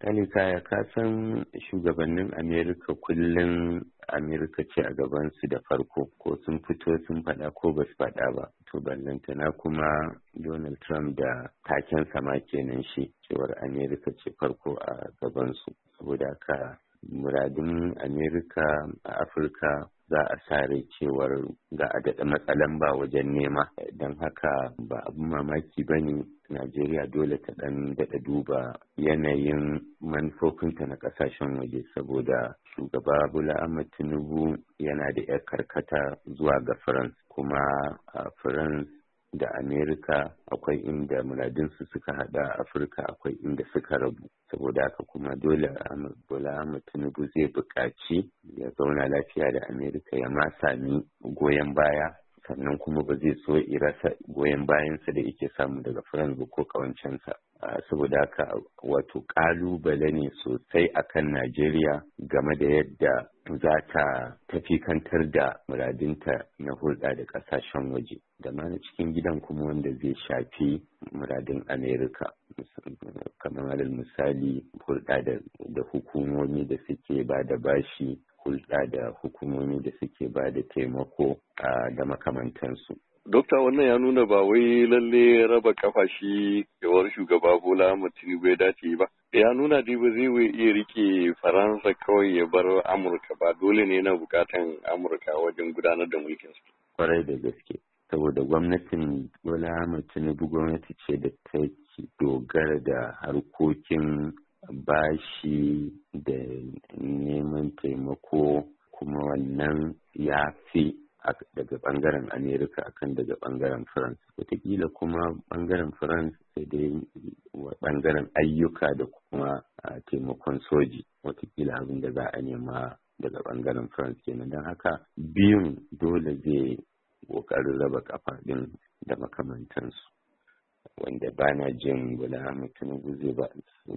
Kaya ka san shugabannin Amerika kullum Amerika ce a gabansu da farko ko sun fito sun faɗa ko ba su faɗa ba. To ballantana kuma Donald Trump da taken sama kenan shi cewar Amerika ce farko a gabansu. Saboda haka muradun Amerika a Afirka za a sare cewar ga a daɗa matsalan ba wajen nema. Don haka ba abin mamaki ba ne Najeriya dole ta ɗan daɗa duba yanayin manufofinta na ƙasashen waje saboda shugaba Bola Ahmed Tinubu yana da 'yar karkata zuwa ga France kuma a France da Amerika akwai inda muradinsu suka hada, Afirka akwai inda suka rabu. Saboda haka kuma dole Bola Ahmed Tinubu zai buƙaci ya zauna lafiya da Amerika ya ma sami goyon baya, sannan kuma ba zai so rasa goyon bayansa da yake samu daga France ko kawancensa. Saboda haka wato ƙalubale ne sosai akan Najeriya game da yadda za ta tafi kantar da muradinta na hulɗa da ƙasashen waje da ma na cikin gidan kuma wanda zai shafi muradin Amerika. Kamar alal misali hulɗa da hukumomi da suke ba da bashi, hulɗa da hukumomi da suke ba da taimako da makamantansu. Dokta, wannan ya nuna ba wai lalle raba kafa shi yawar shugaba Bola Ahmed Tinubu ya dace ba. Ya nuna dai ba zai iya rike Faransa kawai ya bar Amurka ba, dole ne na bukatan Amurka wajen gudanar da mulkin su. Kwarai da gaske, saboda gwamnatin Bola Ahmed Tinubu gwamnati ce da ta dogara da harkokin bashi da neman taimako, kuma wannan ya fi daga bangaren Amerika akan daga bangaren France. Wataƙila kuma bangaren France sai dai bangaren ayyuka da kuma taimakon soji, wataƙila abin da za a nema daga bangaren France kenan. Don haka biyun dole zai ƙoƙarin raba kafa ɗin da makamantansu, wanda ba na jin Bola Ahmed Tinubu zai ba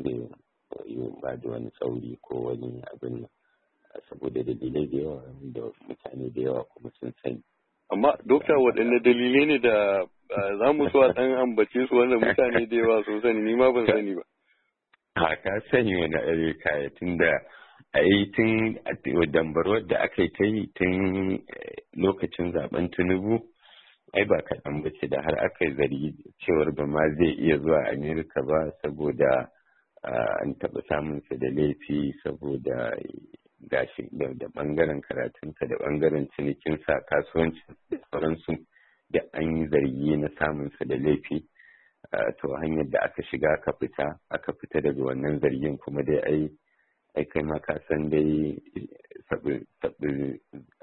da wani tsauri ko wani abin nan, saboda dalilai da yawa da mutane da yawa kuma sun sani. Amma dokta, waɗanne dalilai ne da za mu so a ɗan ambace su wanda mutane da yawa sun sani, ni ma ban sani ba. Ka sani wani Amerika tun da a yi tun dambarwar da aka yi ta yi tun lokacin zaben Tinubu, ai ba kaɗan ba ce da har aka yi zargi cewar ba ma zai iya zuwa Amerika ba saboda an taɓa samunsa da laifi saboda gashi da bangaren karatunsa da bangaren cinikinsa kasuwancin da sauransu da an yi zargi na samunsa da laifi. To hanyar da aka shiga aka fita daga wannan zargin kuma dai ai kai ma ka san dai sabbin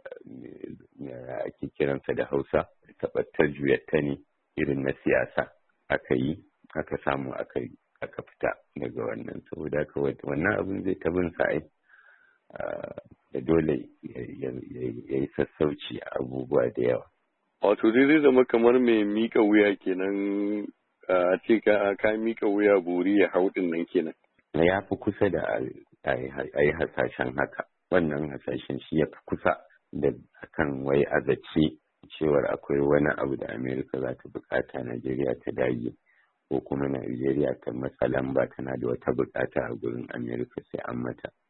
ake kiransa da Hausa tabbatar juyatta ne irin na siyasa aka samu aka fita daga wannan. Saboda haka wannan abin zai tabin sa'ai da dole ya yi sassauci a abubuwa da yawa. Wato zai zama kamar mai mika wuya kenan, a ce ka mika wuya buri ya hau din nan kenan. Ya fi kusa da a yi hasashen haka. Wannan hasashen shi ya fi kusa da kan wai azaci cewar akwai wani abu da Amerika za ta bukata Najeriya ta dage, ko kuma Najeriya ta matsalan ba tana da wata bukata a gurin Amerika sai an mata.